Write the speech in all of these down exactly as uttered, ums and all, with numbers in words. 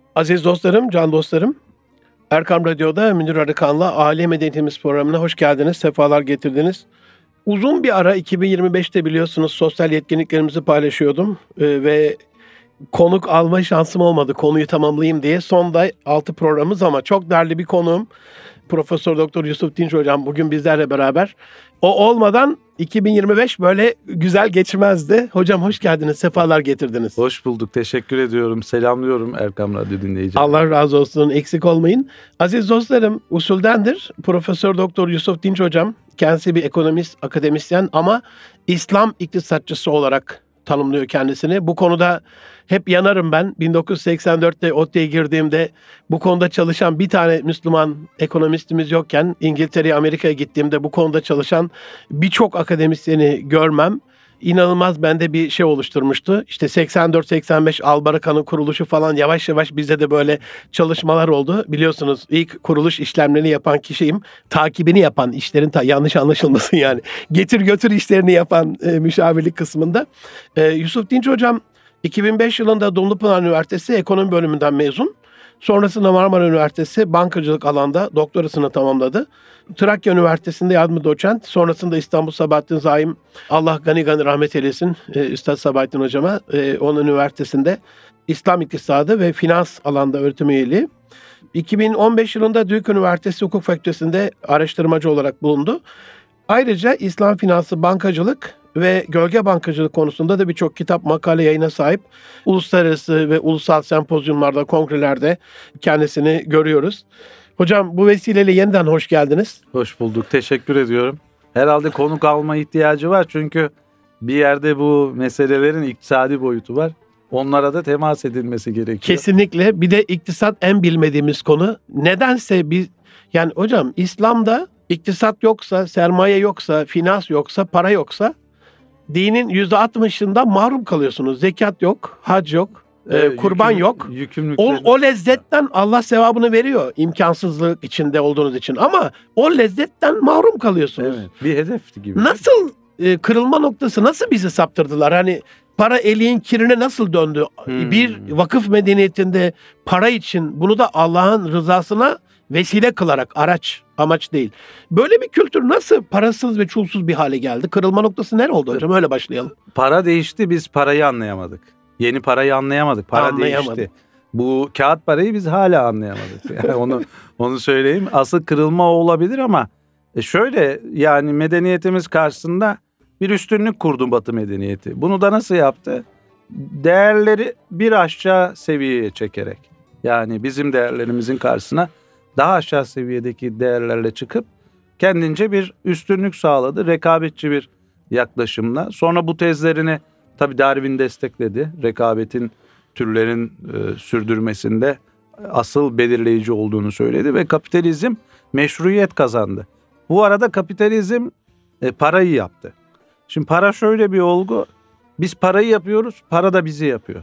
Aziz dostlarım, can dostlarım, Erkam Radyo'da Münir Arıkan'la Aile Medeniyetimiz programına hoş geldiniz, sefalar getirdiniz. Uzun bir ara iki bin yirmi beşte biliyorsunuz sosyal yetkinliklerimizi paylaşıyordum ee, ve konuk alma şansım olmadı konuyu tamamlayayım diye. Sonda altı programımız ama çok değerli bir konuğum Profesör Doktor Yusuf Dinç Hocam bugün bizlerle beraber. O olmadan iki bin yirmi beş böyle güzel geçmezdi. Hocam hoş geldiniz, sefalar getirdiniz. Hoş bulduk, teşekkür ediyorum. Selamlıyorum Erkam Radyo dinleyicileri. Allah razı olsun, eksik olmayın. Aziz dostlarım, usuldendir. Profesör Doktor Yusuf Dinç Hocam, kendisi bir ekonomist, akademisyen ama İslam iktisatçısı olarak tanımlıyor kendisini. Bu konuda hep yanarım ben. bin dokuz yüz seksen dörtte ODTÜ'ye girdiğimde bu konuda çalışan bir tane Müslüman ekonomistimiz yokken İngiltere'ye, Amerika'ya gittiğimde bu konuda çalışan birçok akademisyeni görmem İnanılmaz bende bir şey oluşturmuştu. İşte seksen dört seksen beş Albaraka'nın kuruluşu falan yavaş yavaş bizde de böyle çalışmalar oldu. Biliyorsunuz ilk kuruluş işlemlerini yapan kişiyim. Takibini yapan, işlerin ta- yanlış anlaşılmasın yani. Getir götür işlerini yapan e, müşavirlik kısmında. E, Yusuf Dinç Hocam iki bin beş yılında Dumlupınar Üniversitesi Ekonomi Bölümünden mezun. Sonrasında Marmara Üniversitesi bankacılık alanda doktorasını tamamladı. Trakya Üniversitesi'nde yardımcı doçent. Sonrasında İstanbul Sabahattin Zaim, Allah gani gani rahmet eylesin e, Üstad Sabahattin Hocama. E, onun üniversitesinde İslam İktisadı ve Finans alanda öğretim üyeliği. iki bin on beş yılında Düğük Üniversitesi Hukuk Fakültesi'nde araştırmacı olarak bulundu. Ayrıca İslam Finansı Bankacılık ve Gölge Bankacılık konusunda da birçok kitap, makale yayına sahip. Uluslararası ve ulusal sempozyumlarda, kongrelerde kendisini görüyoruz. Hocam bu vesileyle yeniden hoş geldiniz. Hoş bulduk, teşekkür ediyorum. Herhalde konuk alma ihtiyacı var çünkü bir yerde bu meselelerin iktisadi boyutu var. Onlara da temas edilmesi gerekiyor. Kesinlikle. Bir de iktisat en bilmediğimiz konu. Nedense biz, yani hocam İslam'da iktisat yoksa, sermaye yoksa, finans yoksa, para yoksa dinin yüzde altmışından mahrum kalıyorsunuz. Zekat yok, hac yok, e, kurban yüküm, yok. Yükümlülüklerin... O, o lezzetten Allah sevabını veriyor imkansızlık içinde olduğunuz için. Ama o lezzetten mahrum kalıyorsunuz. Evet, bir hedefti gibi. Nasıl e, kırılma noktası nasıl bizi saptırdılar? Hani para eliğin kirine nasıl döndü? Hmm. Bir vakıf medeniyetinde para için bunu da Allah'ın rızasına vesile kılarak, araç, amaç değil. Böyle bir kültür nasıl parasız ve çulsuz bir hale geldi? Kırılma noktası ne oldu hocam? Öyle başlayalım. Para değişti, biz parayı anlayamadık. Yeni parayı anlayamadık. Para Anlayamadık. değişti. Bu kağıt parayı biz hala anlayamadık. Yani onu onu söyleyeyim. Asıl kırılma o olabilir ama e şöyle, yani medeniyetimiz karşısında bir üstünlük kurdu Batı medeniyeti. Bunu da nasıl yaptı? Değerleri bir aşağı seviyeye çekerek. Yani bizim değerlerimizin karşısına daha aşağı seviyedeki değerlerle çıkıp kendince bir üstünlük sağladı. Rekabetçi bir yaklaşımla. Sonra bu tezlerini tabii Darwin destekledi. Rekabetin türlerin e, sürdürmesinde asıl belirleyici olduğunu söyledi ve kapitalizm meşruiyet kazandı. Bu arada kapitalizm e, parayı yaptı. Şimdi para şöyle bir olgu. Biz parayı yapıyoruz, para da bizi yapıyor.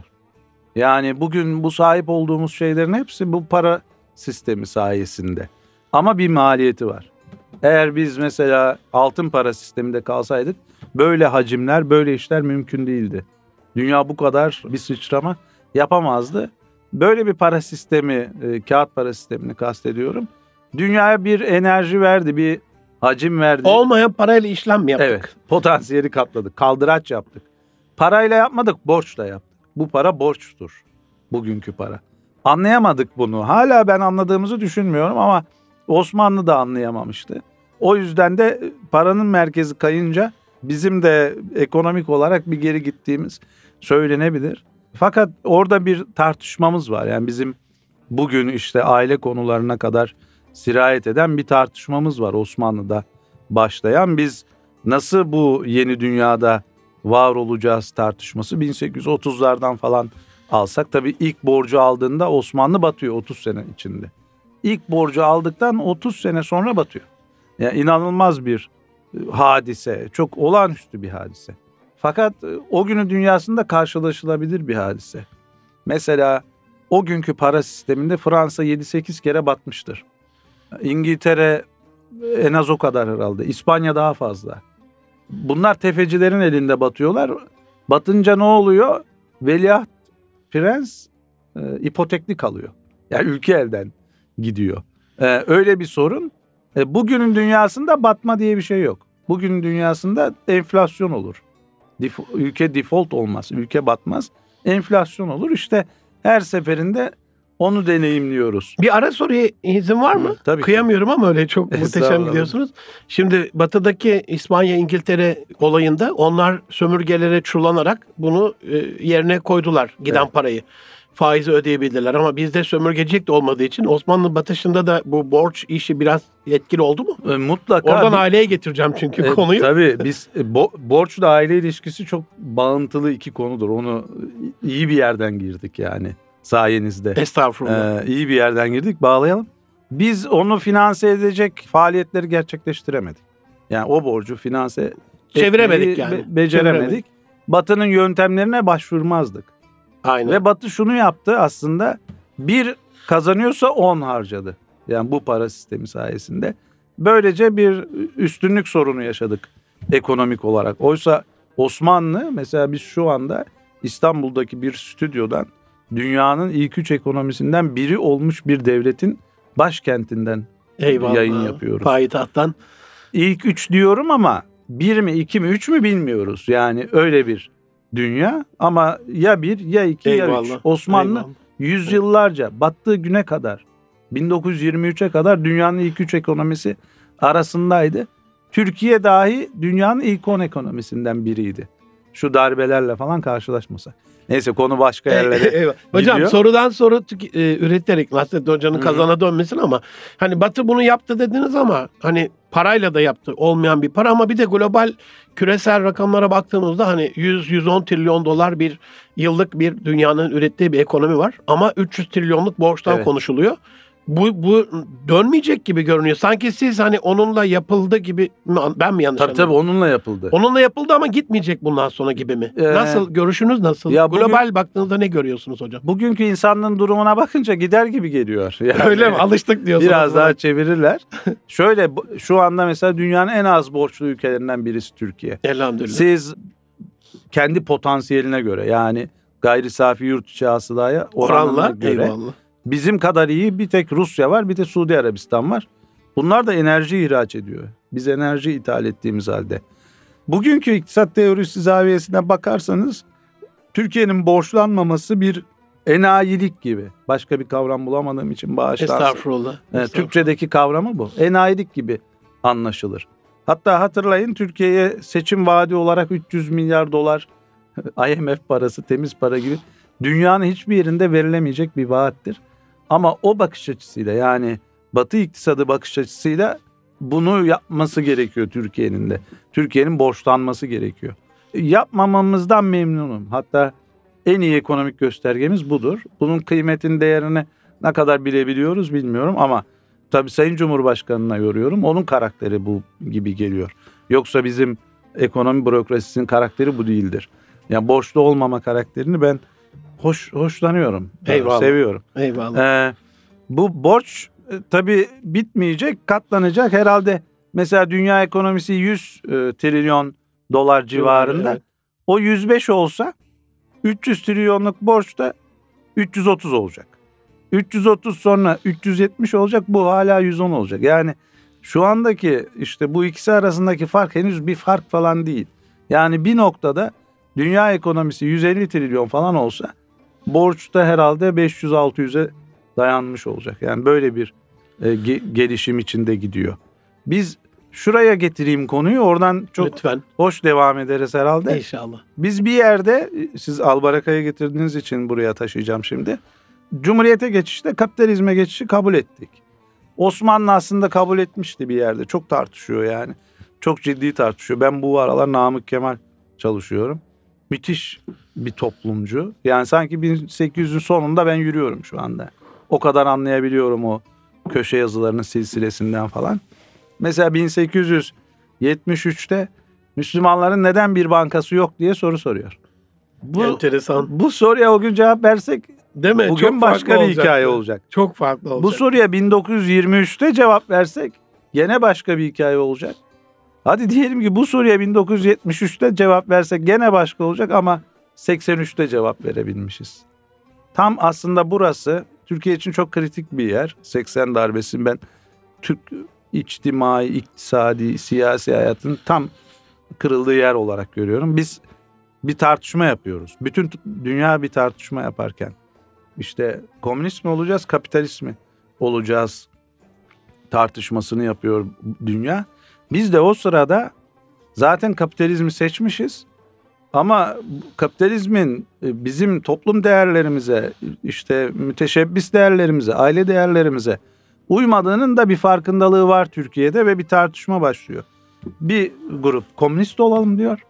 Yani bugün bu sahip olduğumuz şeylerin hepsi bu para sistemi sayesinde. Ama bir maliyeti var. Eğer biz mesela altın para sisteminde kalsaydık böyle hacimler, böyle işler mümkün değildi. Dünya bu kadar bir sıçrama yapamazdı. Böyle bir para sistemi, e, kağıt para sistemini kastediyorum. Dünyaya bir enerji verdi, bir hacim verdi. Olmayan parayla işlem mi yaptık? Evet, potansiyeli katladık, kaldıraç yaptık. Parayla yapmadık, borçla yaptık. Bu para borçtur, bugünkü para. Anlayamadık bunu. Hala ben anladığımızı düşünmüyorum ama Osmanlı da anlayamamıştı. O yüzden de paranın merkezi kayınca bizim de ekonomik olarak bir geri gittiğimiz söylenebilir. Fakat orada bir tartışmamız var. Yani bizim bugün işte aile konularına kadar sirayet eden bir tartışmamız var Osmanlı'da başlayan. Biz nasıl bu yeni dünyada var olacağız tartışması bin sekiz yüz otuzlardan falan alsak. Tabii ilk borcu aldığında Osmanlı batıyor otuz sene içinde. İlk borcu aldıktan otuz sene sonra batıyor. Yani inanılmaz bir hadise, çok olağanüstü bir hadise. Fakat o günün dünyasında karşılaşılabilir bir hadise. Mesela o günkü para sisteminde Fransa yedi sekiz kere batmıştır. İngiltere en az o kadar herhalde. İspanya daha fazla. Bunlar tefecilerin elinde batıyorlar. Batınca ne oluyor? Veliaht prens e, ipotekli kalıyor. Yani ülke elden gidiyor. E, öyle bir sorun. E, bugünün dünyasında batma diye bir şey yok. Bugünün dünyasında enflasyon olur. Def- ülke default olmaz, ülke batmaz. Enflasyon olur. İşte her seferinde onu deneyimliyoruz. Bir ara soruya izin var mı? Hı, tabii ki. Kıyamıyorum ama öyle çok muhteşem Estağfurullah. gidiyorsunuz. Şimdi batıdaki İspanya, İngiltere olayında onlar sömürgelere çullanarak bunu e, yerine koydular giden Evet. parayı. Faizi ödeyebildiler ama bizde sömürgecilik de olmadığı için Osmanlı batışında da bu borç işi biraz etkili oldu mu? E, mutlaka. Oradan bir- aileye getireceğim çünkü E, konuyu. Tabii biz e, bo- borçla aile ilişkisi çok bağıntılı iki konudur. Onu iyi bir yerden girdik yani sayenizde. Estağfurullah. Ee, iyi bir yerden girdik. Bağlayalım. Biz onu finanse edecek faaliyetleri gerçekleştiremedik. Yani o borcu finanse Çeviremedik etmeyi yani. be- beceremedik. Çeviremedik. Batı'nın yöntemlerine başvurmazdık. Aynen. Ve Batı şunu yaptı aslında. Bir kazanıyorsa on harcadı. Yani bu para sistemi sayesinde. Böylece bir üstünlük sorunu yaşadık ekonomik olarak. Oysa Osmanlı mesela biz şu anda İstanbul'daki bir stüdyodan dünyanın ilk üç ekonomisinden biri olmuş bir devletin başkentinden Eyvallah. yayın yapıyoruz. Payitahttan. İlk üç diyorum ama bir mi iki mi üç mü bilmiyoruz. Yani öyle bir dünya ama ya bir ya iki ya üç. Eyvallah. Osmanlı Eyvallah. yüzyıllarca battığı güne kadar bin dokuz yüz yirmi üçe kadar dünyanın ilk üç ekonomisi arasındaydı. Türkiye dahi dünyanın ilk on ekonomisinden biriydi. Şu darbelerle falan karşılaşmasak. Neyse konu başka yerlere Eyvallah. Hocam gidiyor. sorudan soru tük- e, üreterek Nasrettin Hoca'nın Hı hı. kazana dönmesin ama hani Batı bunu yaptı dediniz ama hani parayla da yaptı, olmayan bir para ama bir de global küresel rakamlara baktığımızda hani yüz yüz on trilyon dolar bir yıllık bir dünyanın ürettiği bir ekonomi var ama üç yüz trilyonluk borçtan Evet. konuşuluyor. Bu bu dönmeyecek gibi görünüyor. Sanki siz hani onunla yapıldı gibi mi- ben mi yanlış Tabii tabii anladım? onunla yapıldı. Onunla yapıldı ama gitmeyecek bundan sonra gibi mi? Ee, nasıl? Görüşünüz nasıl? ya bugün- Global baktığınızda ne görüyorsunuz hocam? Bugünkü insanlığın durumuna bakınca gider gibi geliyor. Yani Öyle mi? Alıştık diyorsunuz. Biraz buna. daha çevirirler. Şöyle bu- şu anda mesela dünyanın en az borçlu ülkelerinden birisi Türkiye. Elhamdülillah. Siz kendi potansiyeline göre yani gayri safi yurt içi hasılaya oranına Oranla göre eyvallah. bizim kadar iyi bir tek Rusya var bir de Suudi Arabistan var. Bunlar da enerji ihraç ediyor. Biz enerji ithal ettiğimiz halde. Bugünkü iktisat teorisi zaviyesinden bakarsanız Türkiye'nin borçlanmaması bir enayilik gibi. Başka bir kavram bulamadığım için bağışlarsın. Estağfurullah. Evet, Estağfurullah. Türkçedeki kavramı bu. Enayilik gibi anlaşılır. Hatta hatırlayın Türkiye'ye seçim vaadi olarak üç yüz milyar dolar I M F parası, temiz para gibi dünyanın hiçbir yerinde verilemeyecek bir vaattir. Ama o bakış açısıyla yani Batı iktisadı bakış açısıyla bunu yapması gerekiyor Türkiye'nin de. Türkiye'nin borçlanması gerekiyor. Yapmamamızdan memnunum. Hatta en iyi ekonomik göstergemiz budur. Bunun kıymetin değerini ne kadar bilebiliyoruz bilmiyorum ama tabii Sayın Cumhurbaşkanı'na yoruyorum. Onun karakteri bu gibi geliyor. Yoksa bizim ekonomi bürokrasisinin karakteri bu değildir. Yani borçlu olmama karakterini ben hoş hoşlanıyorum. Eyvallah. Seviyorum. Eyvallah. Ee, bu borç e, tabii bitmeyecek, katlanacak. Herhalde mesela dünya ekonomisi yüz e, trilyon dolar civarında. Evet. O yüz beş olsa üç yüz trilyonluk borç da üç yüz otuz olacak. üç yüz otuz sonra üç yüz yetmiş olacak. Bu hala yüz on olacak. Yani şu andaki işte bu ikisi arasındaki fark henüz bir fark falan değil. Yani bir noktada dünya ekonomisi yüz elli trilyon falan olsa borç da herhalde beş yüz altı yüze dayanmış olacak. Yani böyle bir e, ge- gelişim içinde gidiyor. Biz şuraya getireyim konuyu, oradan çok Lütfen. hoş devam ederiz herhalde. İnşallah. Biz bir yerde, siz Albaraka'ya getirdiğiniz için buraya taşıyacağım şimdi. Cumhuriyete geçişte kapitalizme geçişi kabul ettik. Osmanlı aslında kabul etmişti bir yerde. Çok tartışıyor yani. Çok ciddi tartışıyor. Ben bu aralar Namık Kemal çalışıyorum. Müthiş bir toplumcu. Yani sanki bin sekiz yüzün sonunda ben yürüyorum şu anda. O kadar anlayabiliyorum o köşe yazılarının silsilesinden falan. Mesela bin sekiz yüz yetmiş üçte Müslümanların neden bir bankası yok diye soru soruyor. Bu, Enteresan. bu soruya o gün cevap versek Değil mi? bugün Çok başka farklı bir hikaye olacaktı. olacak. Çok farklı olacak. Bu soruya bin dokuz yüz yirmi üçte cevap versek gene başka bir hikaye olacak. Hadi diyelim ki bu soruya bin dokuz yüz yetmiş üçte cevap versek gene başka olacak ama seksen üçte cevap verebilmişiz. Tam aslında burası Türkiye için çok kritik bir yer. seksen darbesi, ben Türk içtimai, iktisadi, siyasi hayatın tam kırıldığı yer olarak görüyorum. Biz bir tartışma yapıyoruz. Bütün dünya bir tartışma yaparken işte komünist mi olacağız, kapitalist mi olacağız tartışmasını yapıyor dünya. Biz de o sırada zaten kapitalizmi seçmişiz. Ama kapitalizmin bizim toplum değerlerimize, işte müteşebbis değerlerimize, aile değerlerimize uymadığının da bir farkındalığı var Türkiye'de ve bir tartışma başlıyor. Bir grup komünist olalım diyor.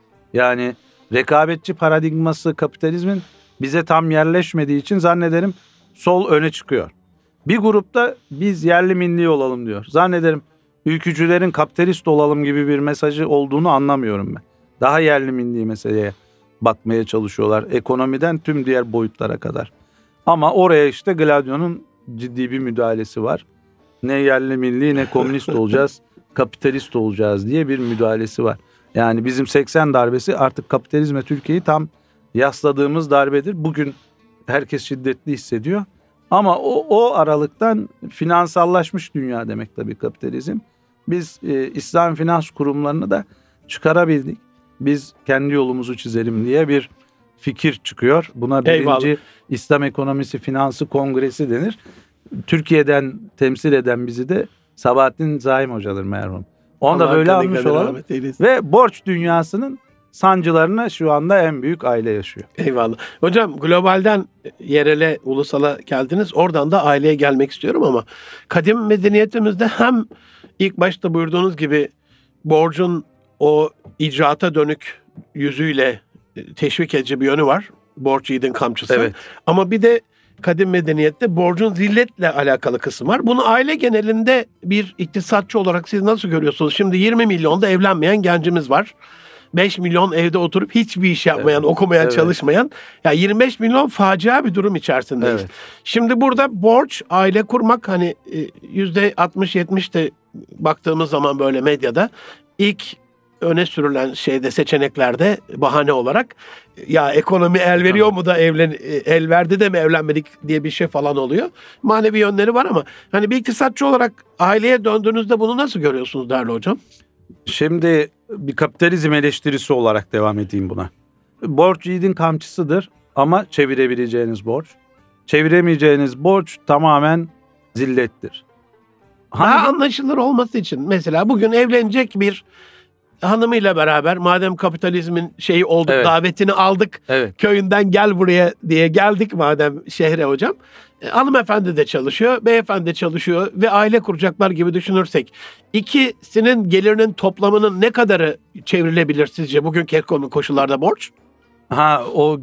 Yani rekabetçi paradigması kapitalizmin bize tam yerleşmediği için zannederim sol öne çıkıyor. Bir grupta biz yerli milli olalım diyor. Zannederim ülkücülerin kapitalist olalım gibi bir mesajı olduğunu anlamıyorum ben. Daha yerli milli meseleye bakmaya çalışıyorlar. Ekonomiden tüm diğer boyutlara kadar. Ama oraya işte Gladio'nun ciddi bir müdahalesi var. Ne yerli milli ne komünist olacağız, kapitalist olacağız diye bir müdahalesi var. Yani bizim seksen darbesi artık kapitalizme Türkiye'yi tam yasladığımız darbedir. Bugün herkes şiddetli hissediyor. Ama o, o aralıktan finansallaşmış dünya demek tabii kapitalizm. Biz e, İslam finans kurumlarını da çıkarabildik. Biz kendi yolumuzu çizelim diye bir fikir çıkıyor. Buna birinci Eyvallah. İslam Ekonomisi Finansı Kongresi denir. Türkiye'den temsil eden bizi de Sabahattin Zaim Hocadır merhum. Onu da böyle almış olalım. Ve borç dünyasının sancılarını şu anda en büyük aile yaşıyor. Eyvallah. Hocam globalden yerele, ulusala geldiniz. Oradan da aileye gelmek istiyorum ama kadim medeniyetimizde hem ilk başta buyurduğunuz gibi borcun o icraata dönük yüzüyle teşvik edici bir yönü var. Borç yiğidin kamçısı. Evet. Ama bir de kadim medeniyette borcun zilletle alakalı kısım var. Bunu aile genelinde bir iktisatçı olarak siz nasıl görüyorsunuz? Şimdi yirmi milyonda evlenmeyen gencimiz var. beş milyon evde oturup hiçbir iş yapmayan, evet. okumayan, evet. çalışmayan. Ya yirmi beş milyon facia bir durum içerisindeyiz. Evet. Şimdi burada borç, aile kurmak hani yüzde altmış yetmiş de baktığımız zaman böyle medyada ilk öne sürülen şeyde, seçeneklerde bahane olarak ya ekonomi el veriyor mu da evlen el verdi de mi evlenmedik diye bir şey falan oluyor. Manevi yönleri var ama hani bir iktisatçı olarak aileye döndüğünüzde bunu nasıl görüyorsunuz değerli hocam? Şimdi bir kapitalizm eleştirisi olarak devam edeyim buna. Borç yiğidin kamçısıdır ama çevirebileceğiniz borç. Çeviremeyeceğiniz borç tamamen zillettir. Daha Hangi... anlaşılır olması için mesela bugün evlenecek bir hanımıyla beraber madem kapitalizmin şeyi olduk, evet. davetini aldık, evet. köyünden gel buraya diye geldik madem şehre hocam. E, hanımefendi de çalışıyor, beyefendi de çalışıyor ve aile kuracaklar gibi düşünürsek ikisinin gelirinin toplamının ne kadarı çevrilebilir sizce bugünkü ekonomik koşullarda borç? Ha o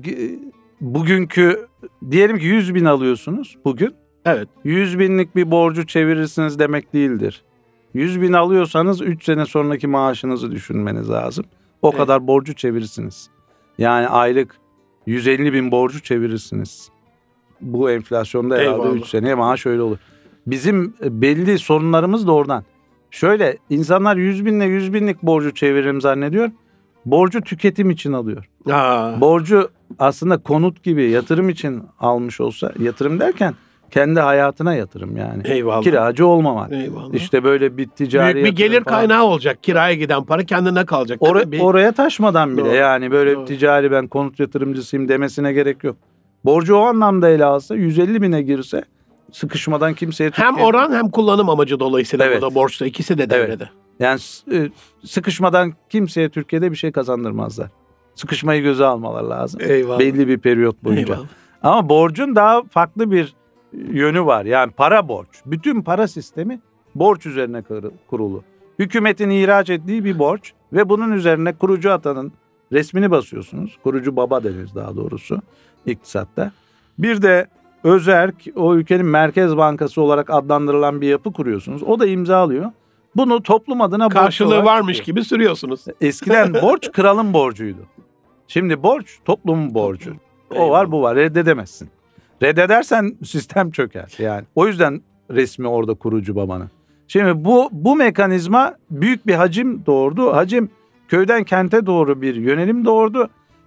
bugünkü diyelim ki yüz bin alıyorsunuz bugün. Evet. yüz binlik bir borcu çevirirsiniz demek değildir. yüz bin alıyorsanız üç sene sonraki maaşınızı düşünmeniz lazım. O evet. kadar borcu çevirirsiniz. Yani aylık yüz elli bin borcu çevirirsiniz. Bu enflasyonda herhalde üç seneye maaş öyle olur. Bizim belli sorunlarımız da oradan. Şöyle insanlar yüz binle yüz binlik borcu çeviririm zannediyor. Borcu tüketim için alıyor. Aa. Borcu aslında konut gibi yatırım için almış olsa, yatırım derken kendi hayatına yatırım yani. Eyvallah. Kiracı olmamak. Eyvallah. İşte böyle bir ticari büyük bir gelir falan. kaynağı olacak. Kiraya giden para kendine kalacak. Or- bir... Oraya taşmadan bile Doğru. yani böyle Doğru. ticari ben konut yatırımcısıyım demesine gerek yok. Borcu o anlamda ele alsa yüz elli bine girse sıkışmadan kimseye hem oran hem kullanım amacı dolayısıyla evet. burada borçta ikisi de devrede. Evet. Yani sıkışmadan kimseye Türkiye'de bir şey kazandırmazlar. Sıkışmayı göze almalar lazım. Eyvallah. Belli bir periyot boyunca. Eyvallah. Ama borcun daha farklı bir yönü var. Yani para borç. Bütün para sistemi borç üzerine kurulu. Hükümetin ihraç ettiği bir borç ve bunun üzerine kurucu atanın resmini basıyorsunuz. Kurucu baba denir daha doğrusu iktisatta. Bir de özerk, o ülkenin merkez bankası olarak adlandırılan bir yapı kuruyorsunuz. O da imzalıyor. Bunu toplum adına karşılığı varmış tutuyor. Gibi sürüyorsunuz. Eskiden borç kralın borcuydu. Şimdi borç toplumun borcu. O var bu var, reddedemezsin. Reddedersen sistem çöker yani. O yüzden resmi orada kurucu babanın. Şimdi bu bu mekanizma büyük bir hacim doğurdu. Hacim köyden kente doğru bir yönelim doğurdu.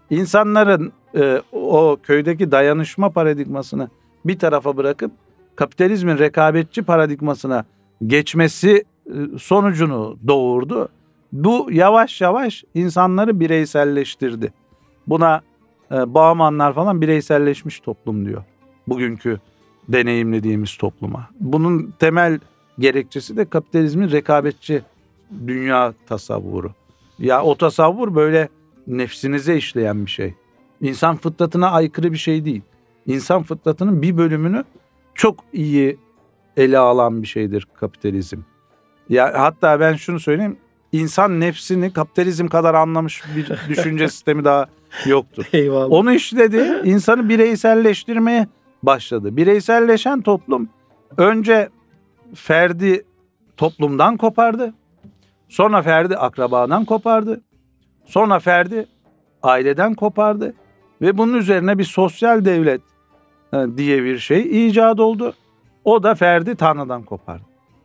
insanların e, o köydeki dayanışma paradigmasını bir tarafa bırakıp kapitalizmin rekabetçi paradigmasına geçmesi e, sonucunu doğurdu. Bu yavaş yavaş insanları bireyselleştirdi. Buna e, Baumanlar falan bireyselleşmiş toplum diyor. Bugünkü deneyimlediğimiz topluma. Bunun temel gerekçesi de kapitalizmin rekabetçi dünya tasavvuru. Ya o tasavvur böyle nefsinize işleyen bir şey. İnsan fıtratına aykırı bir şey değil. İnsan fıtratının bir bölümünü çok iyi ele alan bir şeydir kapitalizm. Ya hatta ben şunu söyleyeyim. İnsan nefsini kapitalizm kadar anlamış bir düşünce sistemi daha yoktur. Eyvallah. Onu işledi, insanı bireyselleştirmeye başladı. Bireyselleşen toplum önce ferdi toplumdan kopardı. Sonra ferdi akrabadan kopardı. Sonra ferdi aileden kopardı. Ve bunun üzerine bir sosyal devlet diye bir şey icat oldu. O da ferdi Tanrı'dan kopardı.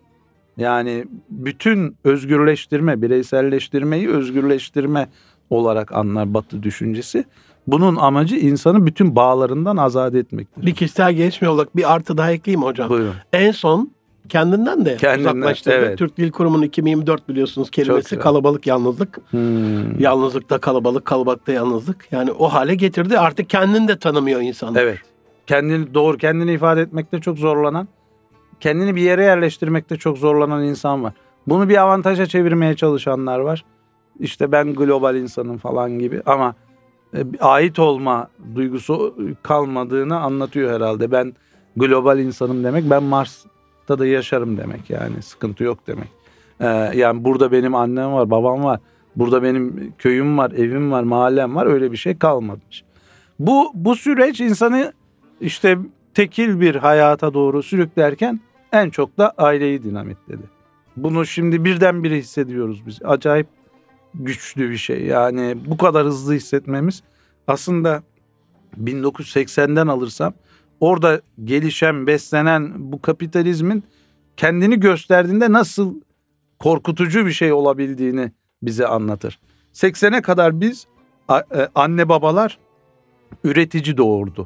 Yani bütün özgürleştirme, bireyselleştirmeyi özgürleştirme olarak anlar Batı düşüncesi. Bunun amacı insanı bütün bağlarından azat etmektir. Bir kişisel gelişme olarak bir artı daha ekleyeyim hocam. Buyurun. En son kendinden de Kendinden, uzaklaştırdı. evet. Türk Dil Kurumu'nun iki bin yirmi dört biliyorsunuz kelimesi kalabalık yalnızlık. Hmm. Yalnızlıkta kalabalık, kalabalıkta yalnızlık. Yani o hale getirdi. Artık kendini de tanımıyor insanlar. Evet. Kendini doğru kendini ifade etmekte çok zorlanan, kendini bir yere yerleştirmekte çok zorlanan insan var. Bunu bir avantaja çevirmeye çalışanlar var. İşte ben global insanım falan gibi ama e, ait olma duygusu kalmadığını anlatıyor herhalde. Ben global insanım demek, ben Mars'ta da yaşarım demek, yani sıkıntı yok demek. Ee, yani burada benim annem var, babam var. Burada benim köyüm var, evim var, mahallem var. Öyle bir şey kalmamış. Bu bu süreç insanı işte tekil bir hayata doğru sürüklerken en çok da aileyi dinamitledi. Bunu şimdi birdenbire hissediyoruz biz. Acayip güçlü bir şey. Yani bu kadar hızlı hissetmemiz aslında bin dokuz yüz seksenden alırsam orada gelişen, beslenen bu kapitalizmin kendini gösterdiğinde nasıl korkutucu bir şey olabildiğini bize anlatır. seksene kadar biz anne babalar üretici doğurdu.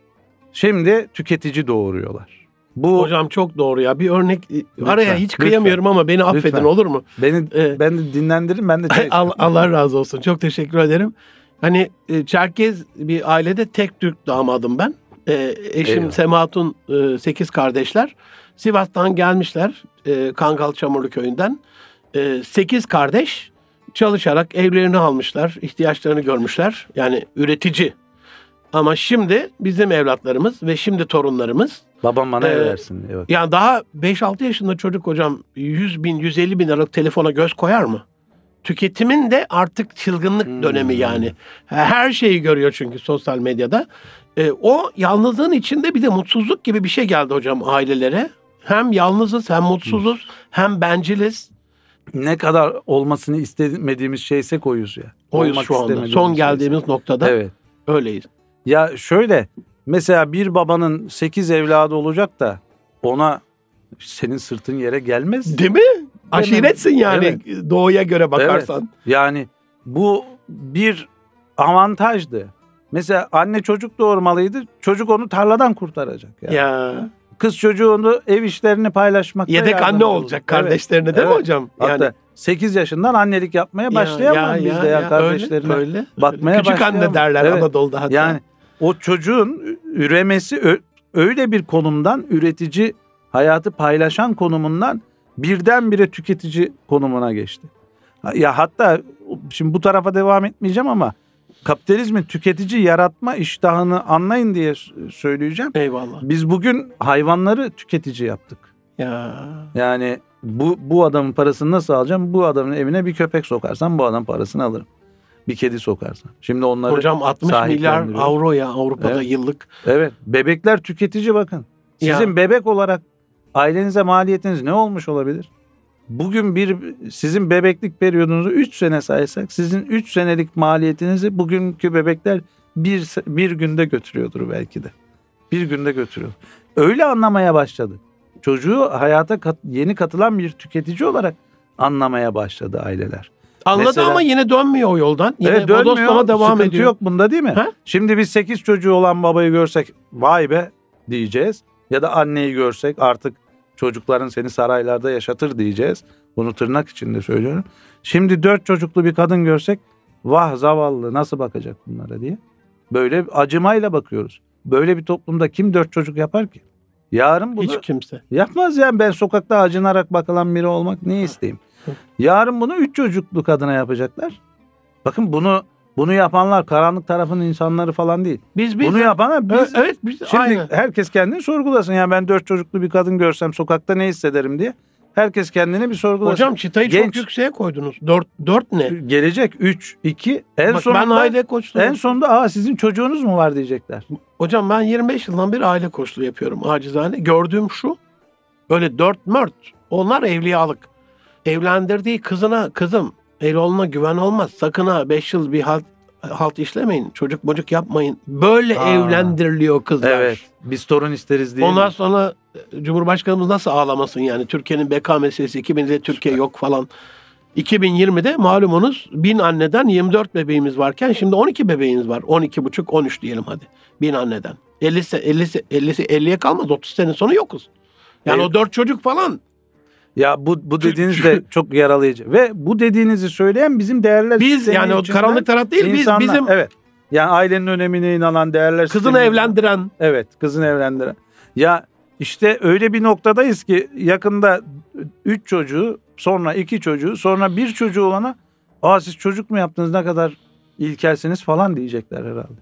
Şimdi tüketici doğuruyorlar. Bu Hocam çok doğru ya. Bir örnek lütfen, araya hiç kıyamıyorum lütfen, ama beni affedin lütfen. olur mu? Beni Ee, ben de dinlendirin, ben de çay Allah, Allah razı olsun. Çok teşekkür ederim. Hani e, Çerkez bir ailede tek Türk damadım ben. E, eşim Eyvallah. Sema Hatun e, sekiz kardeşler. Sivas'tan gelmişler. E, Kangal Çamurlu köyünden. E, sekiz kardeş çalışarak evlerini almışlar. İhtiyaçlarını görmüşler. Yani üretici. Ama şimdi bizim evlatlarımız ve şimdi torunlarımız Babam bana Ee, ev versin diyor. yani daha beş altı yaşında çocuk hocam yüz bin yüz elli bin liralık telefona göz koyar mı? Tüketimin de artık çılgınlık Hmm. dönemi yani. Her şeyi görüyor çünkü sosyal medyada. Ee, o yalnızlığın içinde bir de mutsuzluk gibi bir şey geldi hocam ailelere. Hem yalnızız hem mutsuzuz hem benciliz. Ne kadar olmasını istemediğimiz şeyse koyuz ya. Oyuz Olmak şu anda. istemediğimiz Son şeyse. geldiğimiz noktada Evet. öyleyiz. Ya şöyle, mesela bir babanın sekiz evladı olacak da ona senin sırtın yere gelmez. Değil mi? Aşiretsin yani Evet. doğuya göre bakarsan. Evet. Yani bu bir avantajdı. Mesela anne çocuk doğurmalıydı. Çocuk onu tarladan kurtaracak. Yani. Ya. Kız çocuğu onu ev işlerini paylaşmakta Yedek yardımcı anne olacak. olacak kardeşlerine değil Evet. mi hocam? Hatta sekiz yaşından annelik yapmaya başlayamam biz de ya, kardeşlerine. Öyle, öyle, bakmaya Küçük anne başlayamam. derler Evet. Anadolu'da hatta. Yani o çocuğun üremesi ö- öyle bir konumdan, üretici, hayatı paylaşan konumundan birdenbire tüketici konumuna geçti. Ya hatta şimdi bu tarafa devam etmeyeceğim ama kapitalizmin tüketici yaratma iştahını anlayın diye söyleyeceğim. Eyvallah. Biz bugün hayvanları tüketici yaptık. Ya. Yani bu bu adamın parasını nasıl alacağım? Bu adamın evine bir köpek sokarsam bu adam parasını alırım. Bir kedi sokarsam. Şimdi onları Hocam altmış milyar sahiplendiriyor. avro ya Avrupa'da Evet. yıllık. Evet. Bebekler tüketici bakın. Sizin Ya. bebek olarak ailenize maliyetiniz ne olmuş olabilir? Bugün bir sizin bebeklik periyodunuzu üç sene saysak sizin üç senelik maliyetinizi bugünkü bebekler bir, bir günde götürüyordur belki de. Bir günde götürüyor. Öyle anlamaya başladı. Çocuğu hayata kat, yeni katılan bir tüketici olarak anlamaya başladı aileler. Anladı Mesela- ama yine dönmüyor o yoldan. Yine Evet, dönmüyor. bodoslama devam Sıkıntı ediyor. yok bunda değil mi? Ha? Şimdi biz sekiz çocuğu olan babayı görsek vay be diyeceğiz. Ya da anneyi görsek artık çocukların seni saraylarda yaşatır diyeceğiz. Bunu tırnak içinde söylüyorum. Şimdi dört çocuklu bir kadın görsek vah zavallı nasıl bakacak bunlara diye. Böyle acımayla bakıyoruz. Böyle bir toplumda kim dört çocuk yapar ki? Yarın bunu Hiç kimse. yapmaz yani, ben sokakta acınarak bakılan biri olmak ne isteyeyim. Yarın bunu üç çocuklu kadına yapacaklar. Bakın bunu bunu yapanlar karanlık tarafın insanları falan değil. Biz biz Bunu yapanlar biz. Evet, evet biz Şimdi aynı. herkes kendini sorgulasın. Yani ben dört çocuklu bir kadın görsem sokakta ne hissederim diye. Herkes kendini bir sorgulasın. Hocam çıtayı Genç. çok yükseğe koydunuz. Dört, dört ne? Gelecek üç, iki. En Bak, sonunda, ben aile koçluğu en sonunda aa sizin çocuğunuz mu var diyecekler. Hocam ben yirmi beş yıldan beri aile koçluğu yapıyorum acizane. Gördüğüm şu. Öyle dört mört. Onlar evliyalık. Evlendirdiği kızına kızım Eroğlu'na güven olmaz. Sakın ha beş yıl bir halt, halt işlemeyin. Çocuk mocuk yapmayın. Böyle Aa. evlendiriliyor kızlar. Evet. Biz torun isteriz diye. Ondan sonra e, Cumhurbaşkanımız nasıl ağlamasın yani. Türkiye'nin beka meselesi iki binde Türkiye yok falan. iki bin yirmide malumunuz bin anneden yirmi dört bebeğimiz varken şimdi on iki bebeğimiz var. on iki buçuk on üç diyelim hadi. Bin anneden. elli elli elli elliye kalmaz. otuz sene sonra yokuz. Yani Evet. o dört çocuk falan. Ya bu bu dediğiniz de çok yaralayıcı. Ve bu dediğinizi söyleyen bizim değerler Biz sistemi yani o içinden karanlık taraf değil. Biz insanlar. bizim Evet. Yani ailenin önemine inanan değerler kızını sistemi- evlendiren. Evet, kızını evlendiren. Ya işte öyle bir noktadayız ki yakında üç çocuğu, sonra iki çocuğu, sonra bir çocuğu olana aa siz çocuk mu yaptınız, ne kadar ilkelsiniz falan diyecekler herhalde.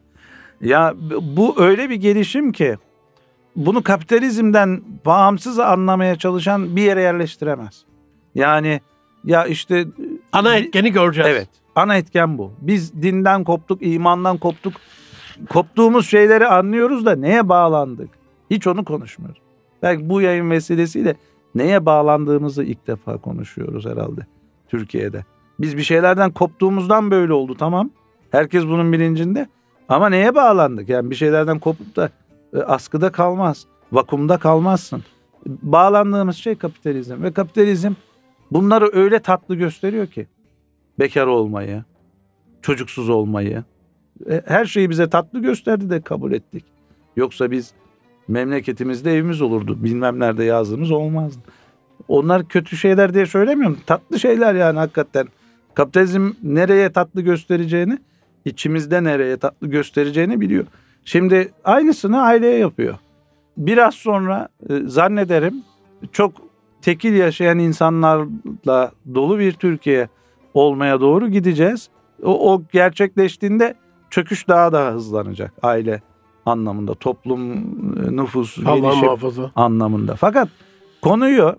Ya bu öyle bir gelişim ki bunu kapitalizmden bağımsız anlamaya çalışan bir yere yerleştiremez. Yani ya işte Ana etkeni göreceğiz. evet, ana etken bu. Biz dinden koptuk, imandan koptuk. Koptuğumuz şeyleri anlıyoruz da neye bağlandık? Hiç onu konuşmuyoruz. Belki bu yayın vesilesiyle neye bağlandığımızı ilk defa konuşuyoruz herhalde Türkiye'de. Biz bir şeylerden koptuğumuzdan böyle oldu, tamam. Herkes bunun bilincinde. Ama neye bağlandık? Yani bir şeylerden kopup da e, askıda kalmaz, vakumda kalmazsın. Bağlandığımız şey kapitalizm ve kapitalizm bunları öyle tatlı gösteriyor ki. Bekar olmayı, çocuksuz olmayı, e, her şeyi bize tatlı gösterdi de kabul ettik. Yoksa biz memleketimizde evimiz olurdu. Bilmem nerede yazdığımız olmazdı. Onlar kötü şeyler diye söylemiyorum. Tatlı şeyler yani hakikaten. Kapitalizm nereye tatlı göstereceğini, içimizde nereye tatlı göstereceğini biliyor. Şimdi aynısını aileye yapıyor. Biraz sonra e, zannederim çok tekil yaşayan insanlarla dolu bir Türkiye olmaya doğru gideceğiz. O, o gerçekleştiğinde çöküş daha da hızlanacak aile anlamında, toplum, nüfus, Allah gelişim muhafaza. anlamında. Fakat konuyu,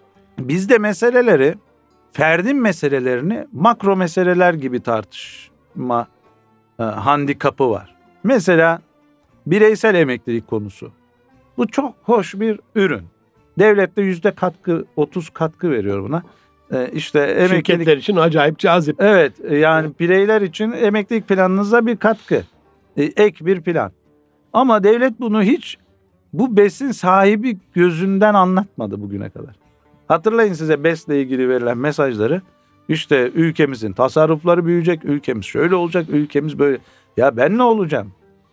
bizde meseleleri, ferdin meselelerini makro meseleler gibi tartışma e, handikapı var. Mesela bireysel emeklilik konusu. Bu çok hoş bir ürün. Devlet de yüzde katkı, otuz katkı veriyor buna. E, işte emeklilik. Şirketler için acayip cazip. Evet, yani bireyler için emeklilik planınıza bir katkı. E, ek bir plan. Ama devlet bunu hiç bu BES'in sahibi gözünden anlatmadı bugüne kadar. Hatırlayın size BES'le ilgili verilen mesajları. İşte ülkemizin tasarrufları büyüyecek, ülkemiz şöyle olacak, ülkemiz böyle. Ya ben ne olacağım?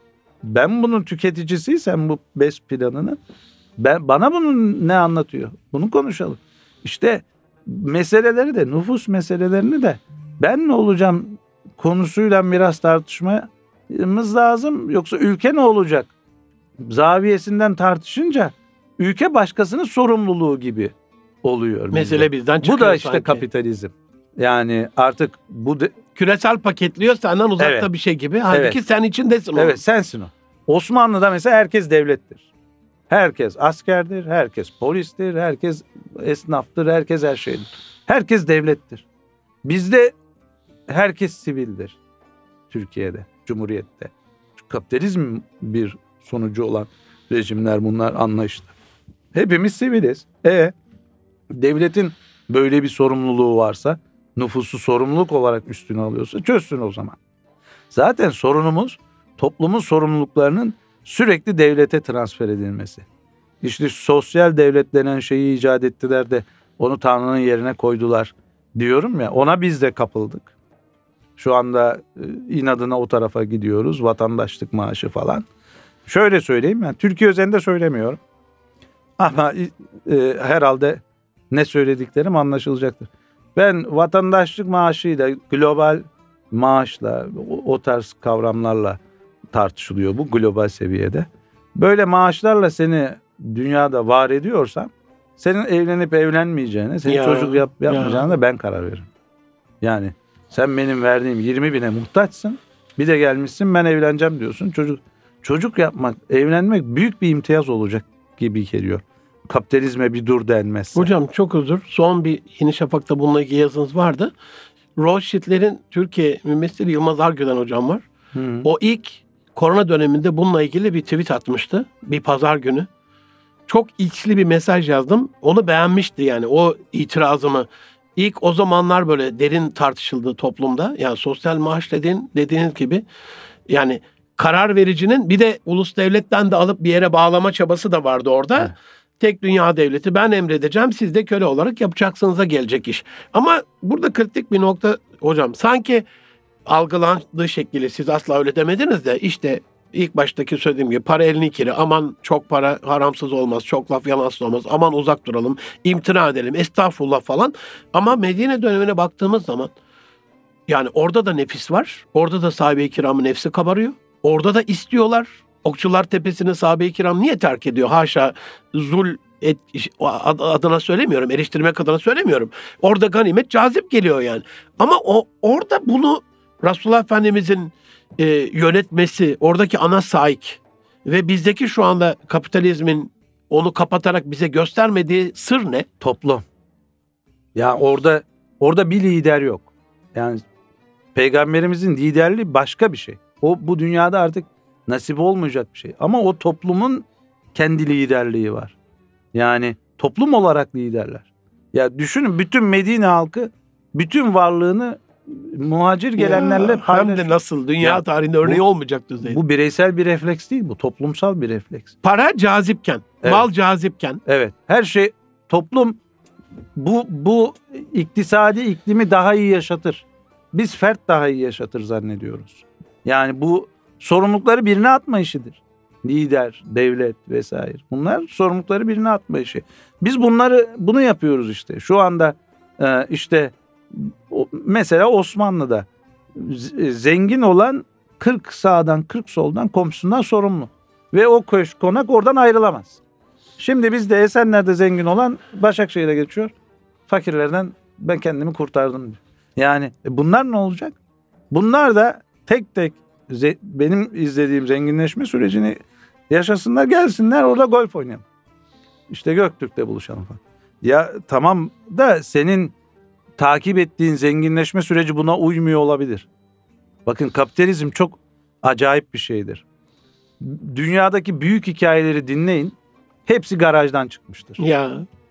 Ben bunun tüketicisiysem bu BES planının, ben, bana bunun ne anlatıyor? Bunu konuşalım. İşte meseleleri de, nüfus meselelerini de ben ne olacağım konusuyla biraz tartışmamız lazım. Yoksa ülke ne olacak zaviyesinden tartışınca ülke başkasının sorumluluğu gibi oluyor. Mesele bizden çıkıyor. Bu da işte sanki. kapitalizm. Yani artık bu de, Küresel paketliyor senden uzakta Evet. bir şey gibi. Halbuki Evet. sen içindesin. evet sensin o. Osmanlı'da mesela herkes devlettir. Herkes askerdir, herkes polistir, herkes esnaftır, herkes her şeydir. Herkes devlettir. Bizde herkes sivildir. Türkiye'de, Cumhuriyet'te. Kapitalizm bir sonucu olan rejimler bunlar, anlayışlar. Hepimiz siviliz. E devletin böyle bir sorumluluğu varsa, nüfusu sorumluluk olarak üstüne alıyorsa çözsün o zaman. Zaten sorunumuz toplumun sorumluluklarının sürekli devlete transfer edilmesi. İşte sosyal devlet denen şeyi icat ettiler de onu Tanrı'nın yerine koydular. diyorum ya, ona biz de kapıldık. Şu anda e, inadına o tarafa gidiyoruz. Vatandaşlık maaşı falan. Şöyle söyleyeyim, yani Türkiye özelinde söylemiyorum. Ama e, herhalde ne söylediklerim anlaşılacaktır. Ben vatandaşlık maaşıyla, global maaşla, o, o tarz kavramlarla tartışılıyor bu global seviyede. Böyle maaşlarla seni dünyada var ediyorsam, senin evlenip evlenmeyeceğine, senin Ya, çocuk yap, yapmayacağına ya. da ben karar veririm. Yani sen benim verdiğim yirmi bine muhtaçsın. Bir de gelmişsin ben evleneceğim diyorsun. Çocuk çocuk yapmak, evlenmek büyük bir imtiyaz olacak gibi geliyor. Kapitalizme bir dur denmezse. Hocam çok özür. Son bir Yeni Şafak'ta bununla ilgili yazınız vardı. Rothschild'lerin Türkiye mümessili Yılmaz Argöden hocam var. Hı. O ilk korona döneminde bununla ilgili bir tweet atmıştı. Bir pazar günü. Çok içli bir mesaj yazdım. Onu beğenmişti yani o itirazımı. İlk o zamanlar böyle derin tartışıldı toplumda. Yani sosyal maaş dediğin, dediğiniz gibi yani karar vericinin bir de ulus devletten de alıp bir yere bağlama çabası da vardı orada. Evet. Tek dünya devleti, ben emredeceğim, siz de köle olarak yapacaksınız'a gelecek iş. Ama burada kritik bir nokta hocam. Sanki algılandığı şekliyle siz asla öyle demediniz de işte ilk baştaki söylediğim gibi para elini kiri, aman çok para haramsız olmaz, çok laf yalansız olmaz, aman uzak duralım, imtina edelim, estağfurullah falan. Ama Medine dönemine baktığımız zaman yani orada da nefis var, orada da sahabe-i kiramın nefsi kabarıyor, orada da istiyorlar. Okçular Tepesi'ni sahabe-i kiram niye terk ediyor? Haşa, zul et, adına söylemiyorum, eriştirmek adına söylemiyorum. Orada ganimet cazip geliyor yani. Ama o orada bunu Resulullah Efendimizin e, yönetmesi, oradaki ana saik ve bizdeki şu anda kapitalizmin onu kapatarak bize göstermediği sır ne? Toplum. Ya orada orada bir lider yok. Yani Peygamberimizin liderliği başka bir şey. O bu dünyada artık nasip olmayacak bir şey. Ama o toplumun kendi liderliği var. Yani toplum olarak liderler. Ya düşünün, bütün Medine halkı bütün varlığını muhacir gelenlerle Ya, hem paylaşıyor. de nasıl dünya Ya, tarihinde örneği bu- olmayacak düzeyde. Bu bireysel bir refleks değil, bu toplumsal bir refleks. Para cazipken, Evet. mal cazipken. Evet, her şey, toplum bu bu iktisadi iklimi daha iyi yaşatır. Biz fert daha iyi yaşatır zannediyoruz. Yani bu sorumlulukları birine atma işidir. Lider, devlet vesaire. Bunlar sorumlulukları birine atma işi. Biz bunları bunu yapıyoruz işte. Şu anda e, işte o, mesela Osmanlı'da z- zengin olan kırk sağdan kırk soldan komşusundan sorumlu. Ve o köşk konak oradan ayrılamaz. Şimdi bizde Esenler'de zengin olan Başakşehir'e geçiyor. Fakirlerden ben kendimi kurtardım diyor. Yani e bunlar ne olacak? Bunlar da tek tek ze- benim izlediğim zenginleşme sürecini yaşasınlar, gelsinler orada golf oynayalım. İşte Göktürk'te buluşalım falan. Ya tamam da senin takip ettiğin zenginleşme süreci buna uymuyor olabilir. Bakın, kapitalizm çok acayip bir şeydir. Dünyadaki büyük hikayeleri dinleyin. Hepsi garajdan çıkmıştır. Ya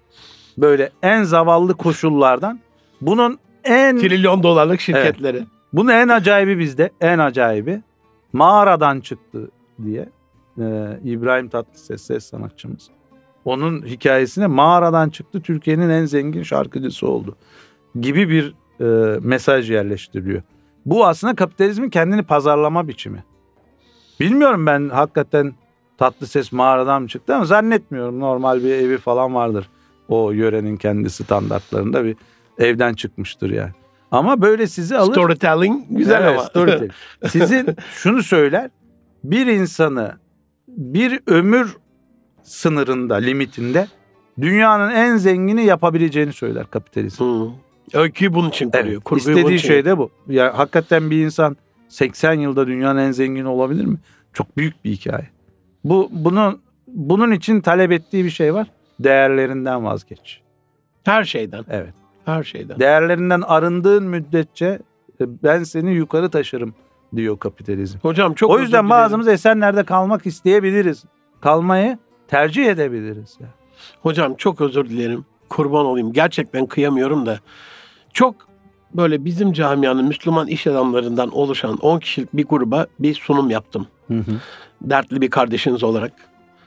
Böyle en zavallı koşullardan. Bunun en trilyon dolarlık şirketleri. bunun en acayibi bizde. En acayibi mağaradan çıktı diye. Ee, İbrahim Tatlıses ses sanatçımız. Onun hikayesine mağaradan çıktı, Türkiye'nin en zengin şarkıcısı oldu gibi bir e, mesaj yerleştiriliyor. Bu aslında kapitalizmin kendini pazarlama biçimi. Bilmiyorum, ben hakikaten Tatlıses mağaradan mı çıktı ama zannetmiyorum. Normal bir evi falan vardır. O yörenin kendi standartlarında bir evden çıkmıştır yani. Ama böyle sizi alır. Storytelling güzel Evet, ama. storytelling. Sizin şunu söyler. Bir insanı bir ömür sınırında, limitinde dünyanın en zengini yapabileceğini söyler kapitalizm. Hı. Öyküyü bunun için kuruyor. Evet, Kurguyu bunun istediği için. şey de bu. Ya hakikaten bir insan seksen yılda dünyanın en zengini olabilir mi? Çok büyük bir hikaye. Bu bunun bunun için talep ettiği bir şey var. Değerlerinden vazgeç. Her şeyden. Evet. Her şeyden. Değerlerinden arındığın müddetçe e, ben seni yukarı taşırım diyor kapitalizm. Hocam çok O özür yüzden dilerim. bazımız Esenler'de kalmak isteyebiliriz. Kalmayı tercih edebiliriz. Ya. Hocam çok özür dilerim. Kurban olayım. Gerçekten kıyamıyorum da. Çok böyle bizim camianın Müslüman iş adamlarından oluşan on kişilik bir gruba bir sunum yaptım. Hı hı. Dertli bir kardeşiniz olarak.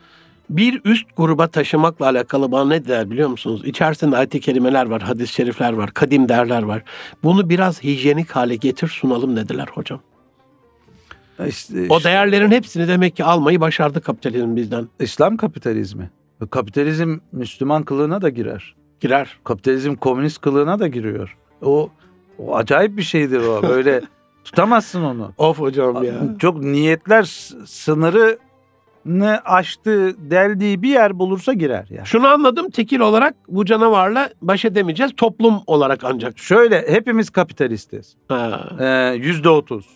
bir üst gruba taşımakla alakalı bana ne der biliyor musunuz? İçerisinde ayet-i kerimeler var, hadis-i şerifler var, kadim derler var. Bunu biraz hijyenik hale getir sunalım dediler hocam. İşte, O işte, değerlerin hepsini demek ki almayı başardı kapitalizm bizden. İslam kapitalizmi. Kapitalizm Müslüman kılığına da girer. Girer. Kapitalizm komünist kılığına da giriyor. O, o acayip bir şeydir o. Böyle tutamazsın onu. Of hocam ya. Çok niyetler sınırını aştı, deldiği bir yer bulursa girer yani. Şunu anladım, tekil olarak bu canavarla baş edemeyeceğiz. Toplum olarak ancak. Şöyle, hepimiz kapitalistiz. Ha. Ee, yüzde otuz.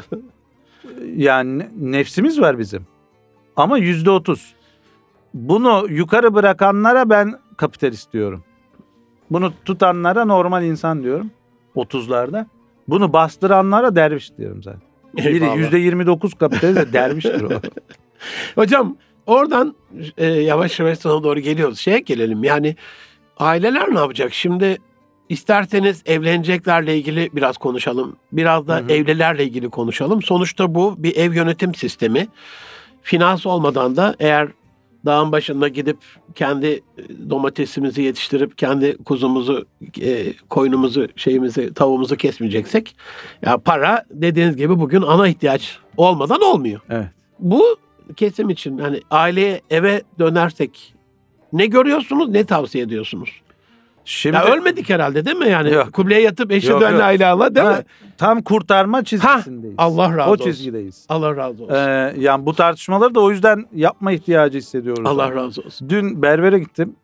Yani nefsimiz var bizim. Ama yüzde otuz. Bunu yukarı bırakanlara ben kapitalist diyorum. Bunu tutanlara normal insan diyorum. otuzlarda. Bunu bastıranlara derviş diyorum zaten. Biri Eyvallah. yüzde yirmi dokuz kapitalist, derviştir o. Hocam oradan e, yavaş yavaş sana doğru geliyoruz. Şeye gelelim, yani aileler ne yapacak? Şimdi isterseniz evleneceklerle ilgili biraz konuşalım. Biraz da Hı hı. evlilerle ilgili konuşalım. Sonuçta bu bir ev yönetim sistemi. Finans olmadan da eğer dağın başında gidip kendi domatesimizi yetiştirip kendi kuzumuzu, e, koyunumuzu, şeyimizi, tavuğumuzu kesmeyeceksek, ya para dediğiniz gibi bugün ana ihtiyaç olmadan olmuyor. Evet. Bu kesim için hani aileye, eve dönersek ne görüyorsunuz, ne tavsiye ediyorsunuz? Şimdi Ya ölmedik herhalde değil mi yani? Yok. Kıbleye yatıp eşhedü Yok, en yok. la ilahe illallah değil Ha, mi? tam kurtarma çizgisindeyiz. Allah razı o olsun. çizgideyiz. Allah razı olsun. Ee, yani bu tartışmaları da o yüzden yapma ihtiyacı hissediyoruz. Allah razı olsun. Dün berbere gittim.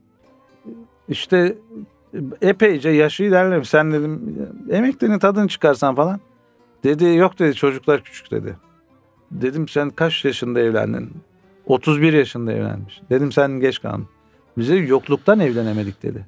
İşte epeyce yaşı ilerlemiş. Sen dedim emeklinin tadını çıkarsan falan. Dedi yok dedi, çocuklar küçük dedi. Dedim sen kaç yaşında evlendin? otuz bir yaşında evlenmiş. Dedim sen geç kaldın. Bize yokluktan evlenemedik dedi.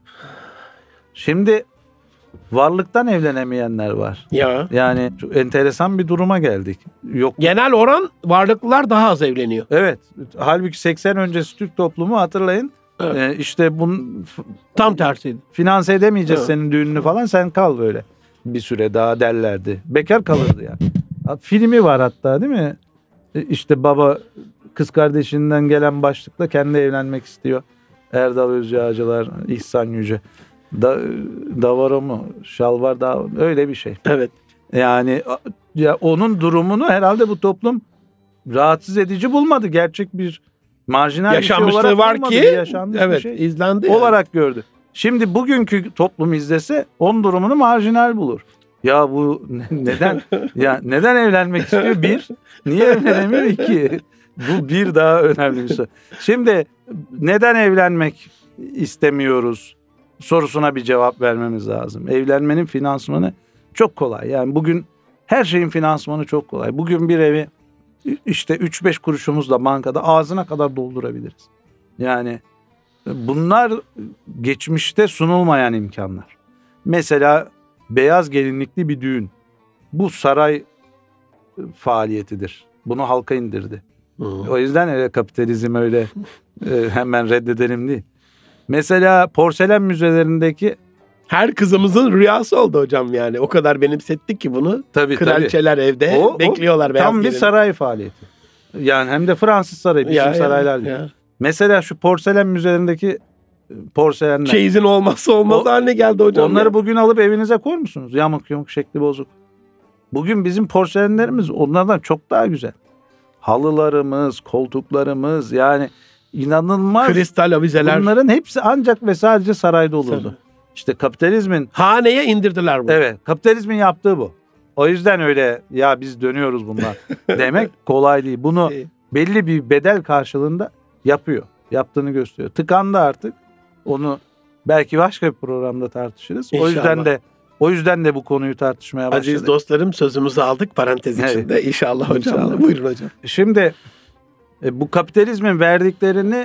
Şimdi varlıktan evlenemeyenler var. Ya. Yani çok enteresan bir duruma geldik. Yok. Genel oran varlıklılar daha az evleniyor. Evet. Halbuki seksen öncesi Türk toplumu hatırlayın. Evet. Ee, işte bunun f- Tam tersiydi. finanse edemeyeceğiz Evet. senin düğününü falan, sen kal böyle. Bir süre daha derlerdi. Bekar kalırdı yani. Filmi var hatta değil mi? E, İşte baba kız kardeşinden gelen başlıkla kendi evlenmek istiyor. Erdal Özyağcılar, İhsan Yüce. Da, Davaro mu? Şalvar da öyle bir şey. Evet. Yani ya onun durumunu herhalde bu toplum rahatsız edici bulmadı. Gerçek bir marjinal bir şey Yaşanmışlığı olarak var bulmadı. ki Bir yaşanmış bir evet şey izlendi. yani. olarak gördü. Şimdi bugünkü toplum izlese onun durumunu marjinal bulur. Ya bu ne- neden ya neden evlenmek istiyor? Bir, niye evlenemiyor? İki, bu bir daha önemli bir soru. Şimdi neden evlenmek istemiyoruz sorusuna bir cevap vermemiz lazım. Evlenmenin finansmanı çok kolay. Yani bugün her şeyin finansmanı çok kolay. Bugün bir evi işte üç beş kuruşumuzla bankada ağzına kadar doldurabiliriz. Yani bunlar geçmişte sunulmayan imkanlar. Mesela beyaz gelinlikli bir düğün. Bu saray faaliyetidir. Bunu halka indirdi. Hı. O yüzden öyle kapitalizm öyle e, hemen reddedelim değil. Mesela porselen müzelerindeki Her kızımızın rüyası oldu hocam yani. O kadar benimsettik ki bunu. tabii Kraliçeler evde O- o bekliyorlar beyaz tam bir gelin. saray faaliyeti. Yani hem de Fransız sarayı, bizim Ya, saraylar ya, gibi. ya. Mesela şu porselen müzelerindeki e, porselenler. Çeyizin olmazsa olmaz O- haline geldi hocam. Onları ya. bugün alıp evinize koyar musunuz? Yamuk yumuk, şekli bozuk. Bugün bizim porselenlerimiz onlardan çok daha güzel. Halılarımız, koltuklarımız, yani inanılmaz. Kristal avizeler. Bunların hepsi ancak ve sadece sarayda olurdu. Saray. İşte kapitalizmin, Haneye indirdiler bunu. evet, kapitalizmin yaptığı bu. O yüzden öyle ya biz dönüyoruz bunlar demek kolay değil. Bunu Ee, belli bir bedel karşılığında yapıyor. Yaptığını gösteriyor. Tıkandı artık. Onu belki başka bir programda tartışırız. O İnşallah. yüzden de o yüzden de bu konuyu tartışmaya başladık. Aziz dostlarım, sözümüzü aldık parantez Evet. içinde. İnşallah hocam. İnşallah. Buyurun hocam. Şimdi e, bu kapitalizmin verdiklerini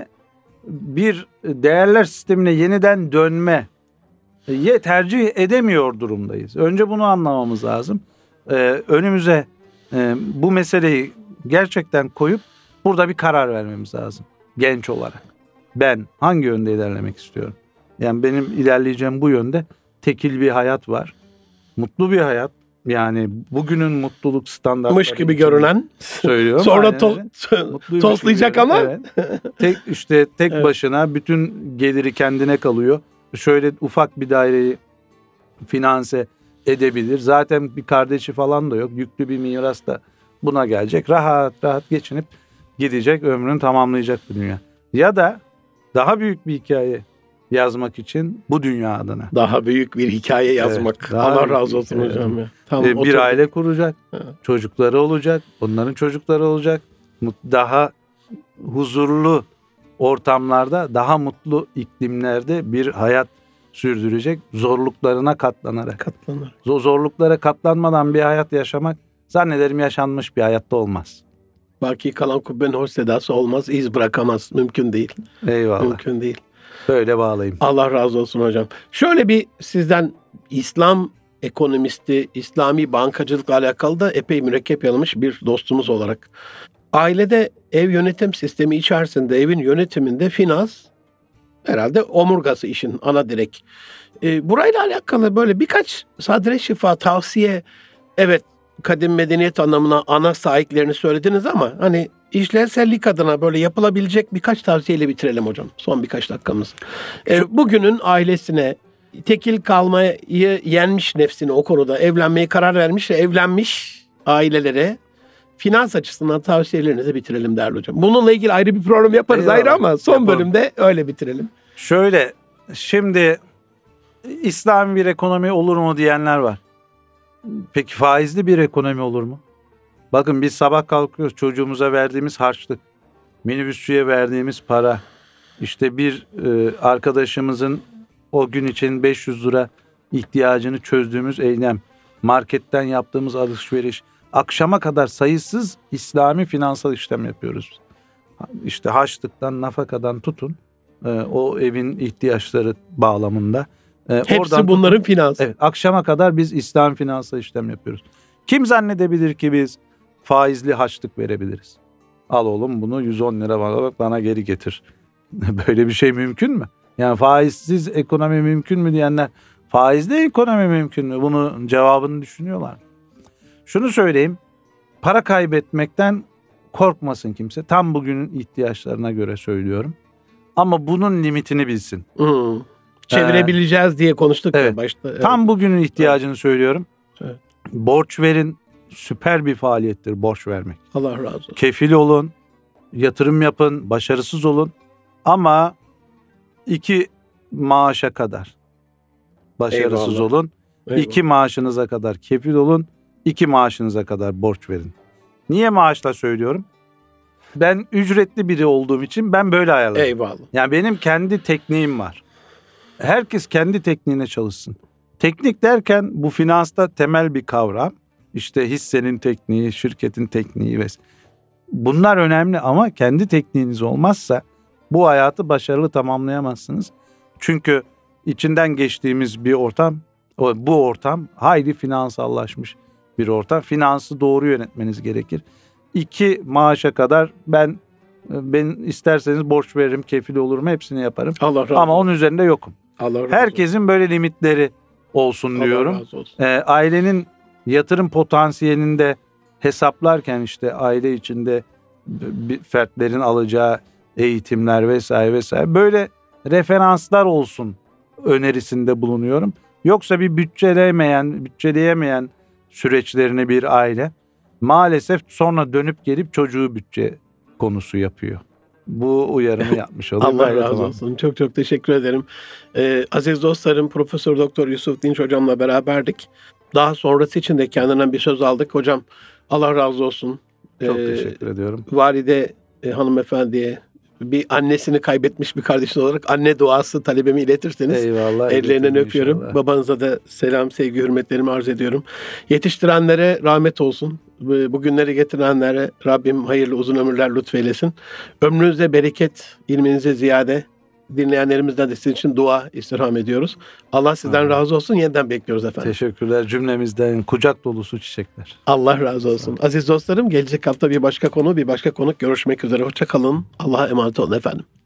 bir değerler sistemine yeniden dönme e, ye tercih edemiyor durumdayız. Önce bunu anlamamız lazım. E, önümüze e, bu meseleyi gerçekten koyup burada bir karar vermemiz lazım. Genç olarak. Ben hangi yönde ilerlemek istiyorum? Yani benim ilerleyeceğim bu yönde tekil bir hayat var. Mutlu bir hayat. Yani bugünün mutluluk standartları mış gibi için görünen söylüyorum. sonra Aynen to- öyle. Mutluymuş toslayacak gibi ama görüyorum. Evet. Tek işte tek Evet. başına bütün geliri kendine kalıyor. Şöyle ufak bir daireyi finanse edebilir. Zaten bir kardeşi falan da yok. Yüklü bir miras da buna gelecek. Rahat rahat geçinip gidecek, ömrünü tamamlayacak bu dünya. Ya da daha büyük bir hikaye yazmak için bu dünya adına daha büyük bir hikaye yazmak. Evet, daha Allah büyük razı bir olsun hikaye hocam ya. Tam e, bir oturduk. aile kuracak. Evet. Çocukları olacak. Onların çocukları olacak. Mut- Daha huzurlu ortamlarda, daha mutlu iklimlerde bir hayat sürdürecek. Zorluklarına katlanarak. Katlanır. O zorluklara katlanmadan bir hayat yaşamak zannederim yaşanmış bir hayatta olmaz. Baki kalan kubbenin hoş sedası olmaz, iz bırakamaz. Mümkün değil. Eyvallah. Mümkün değil. Böyle bağlayayım. Allah razı olsun hocam. Şöyle bir sizden İslam ekonomisti, İslami bankacılıkla alakalı da epey mürekkep yalamış bir dostumuz olarak. Ailede ev yönetim sistemi içerisinde, evin yönetiminde finans herhalde omurgası işin ana direk. E, burayla alakalı böyle birkaç sadre şifa tavsiye, evet kadim medeniyet anlamına ana sahiplerini söylediniz ama hani işlevsellik adına böyle yapılabilecek birkaç tavsiyeyle bitirelim hocam. Son birkaç dakikamız. E, bugünün ailesine tekil kalmayı yenmiş nefsini o konuda evlenmeye karar vermiş ve evlenmiş ailelere finans açısından tavsiyelerinizi bitirelim değerli hocam. Bununla ilgili ayrı bir program yaparız Eyvallah. ayrı ama son Yapalım. bölümde öyle bitirelim. Şöyle, şimdi İslami bir ekonomi olur mu diyenler var. Peki faizli bir ekonomi olur mu? Bakın biz sabah kalkıyoruz, çocuğumuza verdiğimiz harçlık, minibüsçüye verdiğimiz para, işte bir e, arkadaşımızın o gün için beş yüz lira ihtiyacını çözdüğümüz eylem, marketten yaptığımız alışveriş, akşama kadar sayısız İslami finansal işlem yapıyoruz. İşte harçlıktan, nafakadan tutun, e, o evin ihtiyaçları bağlamında. E, Hepsi oradan bunların tutun, finansı. evet, akşama kadar biz İslam finansal işlem yapıyoruz. Kim zannedebilir ki biz faizli harçlık verebiliriz? Al oğlum bunu yüz on lira bana, bak bana geri getir. Böyle bir şey mümkün mü? Yani faizsiz ekonomi mümkün mü diyenler, faizli ekonomi mümkün mü? Bunun cevabını düşünüyorlar. Şunu söyleyeyim, para kaybetmekten korkmasın kimse. Tam bugünün ihtiyaçlarına göre söylüyorum. Ama bunun limitini bilsin. Hmm. Çevirebileceğiz diye konuştuk evet. ya başta. Evet. Tam bugünün ihtiyacını evet. söylüyorum. Evet. Borç verin, süper bir faaliyettir borç vermek. Allah razı olsun. Kefil olun, yatırım yapın, başarısız olun. Ama iki maaşa kadar başarısız Eyvallah. olun. Eyvallah. İki maaşınıza kadar kefil olun. İki maaşınıza kadar borç verin. Niye maaşla söylüyorum? Ben ücretli biri olduğum için ben böyle ayarladım. Eyvallah. Yani benim kendi tekniğim var. Herkes kendi tekniğine çalışsın. Teknik derken bu finansta temel bir kavram. İşte hissenin tekniği, şirketin tekniği vesaire. Bunlar önemli ama kendi tekniğiniz olmazsa bu hayatı başarılı tamamlayamazsınız. Çünkü içinden geçtiğimiz bir ortam, bu ortam hayli finansallaşmış bir ortam. Finansı doğru yönetmeniz gerekir. İki maaşa kadar ben ben isterseniz borç veririm, kefil olurum, hepsini yaparım. Allah razı olsun. Ama onun üzerinde yokum. Allah razı Herkesin olsun. böyle limitleri olsun diyorum. Allah razı olsun. Ee, ailenin yatırım potansiyelini de hesaplarken işte aile içinde bir fertlerin alacağı eğitimler vesaire vesaire böyle referanslar olsun önerisinde bulunuyorum. Yoksa bir bütçeleyemeyen, bütçeleyemeyen süreçlerini bir aile maalesef sonra dönüp gelip çocuğu bütçe konusu yapıyor. Bu uyarımı yapmış olayım. Allah Evet, razı tamam. olsun. Çok çok teşekkür ederim. Ee, aziz dostlarım, Profesör Doktor Yusuf Dinç hocamla beraberdik. Daha sonrası için de kendinden bir söz aldık. Hocam Allah razı olsun. Çok Ee, teşekkür ediyorum. Valide e, hanımefendiye bir annesini kaybetmiş bir kardeşin olarak anne duası talebimi iletirseniz Eyvallah. ellerinden iletirim öpüyorum. inşallah. Babanıza da selam, sevgi, hürmetlerimi arz ediyorum. Yetiştirenlere rahmet olsun. Bugünleri getirenlere Rabbim hayırlı uzun ömürler lütfeylesin. Ömrünüzde bereket, ilminize ziyade. Dinleyenlerimizden de sizin için dua istirham ediyoruz. Allah sizden Amin. razı olsun. Yeniden bekliyoruz efendim. Teşekkürler cümlemizden kucak dolusu çiçekler. Allah razı olsun. Aziz dostlarım, gelecek hafta bir başka konu, bir başka konuk görüşmek üzere. Hoşça kalın. Allah'a emanet olun efendim.